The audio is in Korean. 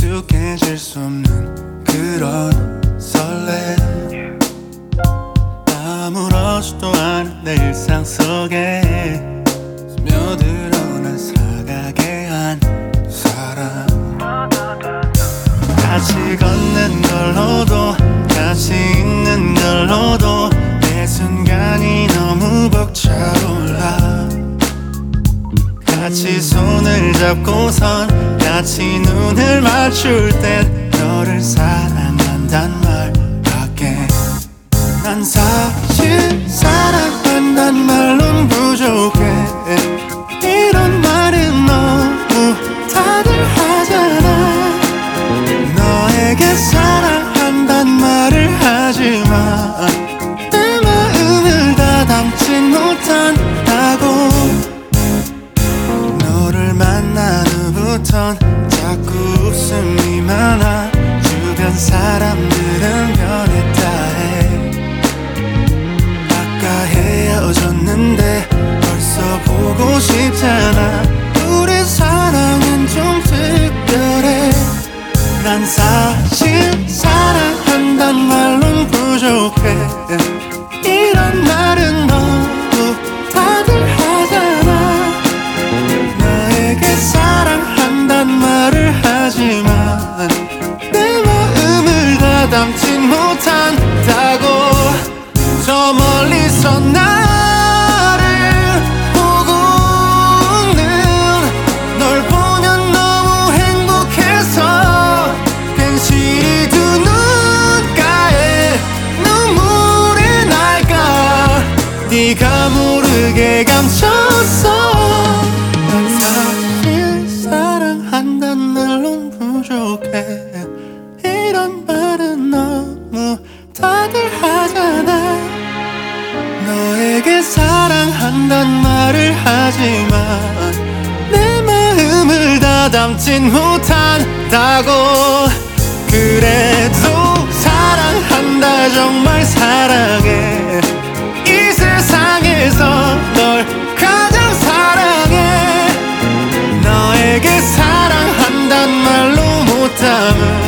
익숙해질 수 없는 그런 설렘, 아무렇지도 않은 내 일상 속에 스며들어 난 살아가게 한 사람. 같이 걷는 걸로도 같이 있는 걸로도 내 순간이 너무 벅차올라. 같이 손을 잡고선 같이 눈을 맞출 땐 너를 사랑한단 말밖에. 난 사실 사랑한단 말론 부족해. 이런 말은 너무 다들 하잖아. 너에게 사랑한단 말을 하지만 내 마음을 다 담진 못한다고. 너를 만난 후부턴 자꾸 웃음이 많아. 주변 사람들은 변했다 해. 아까 헤어졌는데 벌써 보고 싶잖아. 우리 사랑은 좀 특별해. 난 사실 사랑한단 말론 부족해. 이런 말은 너무 다들 하잖아. 너에게 사랑한단 말을 하지만 내 마음을 다 담진 못한다고. 저 멀리서 나를 보고는 널 보면 너무 행복해서 괜시리 두 눈가에 눈물이 날까. 네가 모르게 감췄어. 난 사실 사랑한단 말론 부족해. 이런 말은 너무 다들 하잖아. 너에게 사랑한단 말을 하지만 내 마음을 다 담진 못한다고. 그래도 사랑한다 정말 사랑해. 이 세상에서 널 가장 사랑해. 너에게 사랑한단 말로 못 담은